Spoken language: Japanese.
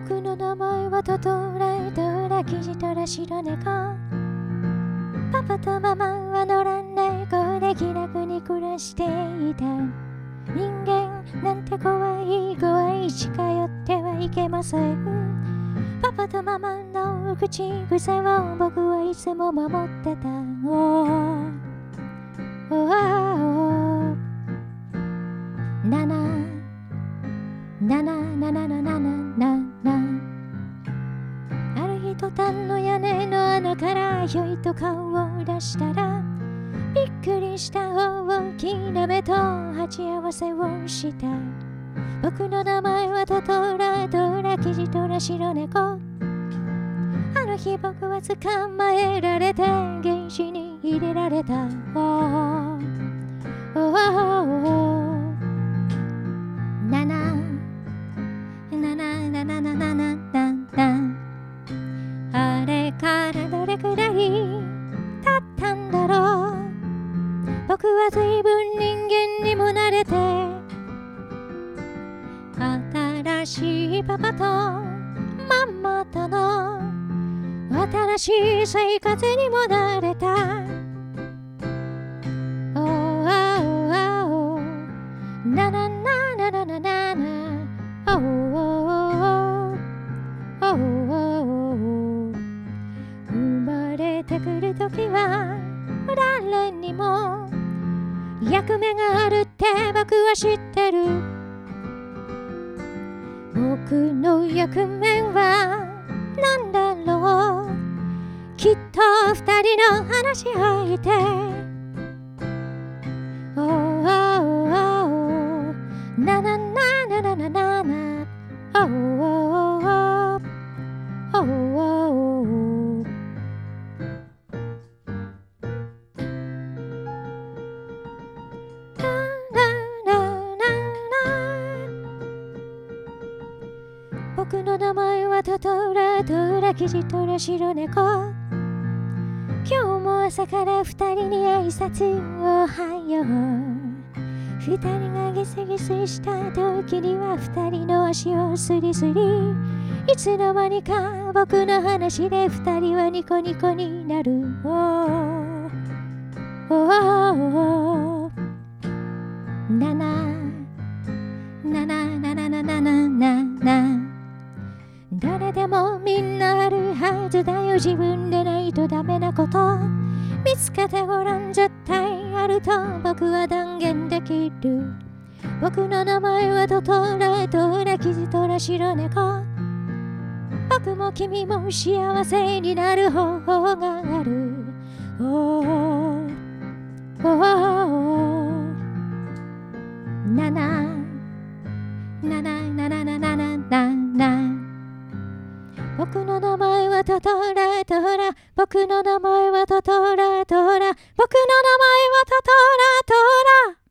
僕の名前はトトラドラキジトラ白猫。パパとママは野良猫で気楽に暮らしていた。人間なんて怖い近寄ってはいけません。パパとママの口癖を僕はいつも守ってた。ナナナナナナナナナナ。ある日トタンの屋根の穴からひょいと顔を出したら、びっくりした大きな目と鉢合わせをした。僕の名前はトトラドラキジトラ白猫。あの日僕は捕まえられて原子に入れられた。ナナナナナナナナナナナ。あれからどれくらい経ったんだろう。僕は随分人間にも慣れて、新しいパパとママとの新しい生活にも慣れた。ナナナナナナナナ。生まれてくるときは誰にも役目があるって僕は知ってる。僕の役目は何だろう。きっと二人の話し相手。ナナナナナナナナ。僕の名前はトトラドラキジトラ白猫。今日も朝から二人に挨拶おはよう。二人がギスギスした時には二人の足をスリスリ。いつの間にか僕の話で二人はニコニコになる。ナナナナナナナナナナ。誰でもみんなあるはずだよ。自分でないとダメなこと。見つけてごらん、絶対あると僕は断言できる。僕の名前はトトラドラキジトラ白猫。僕も君も幸せになる方法がある。ナナナナナナナナナナ。僕の名前はトトラドラ。僕の名前はトトラドラ。僕の名前はトトラドラ。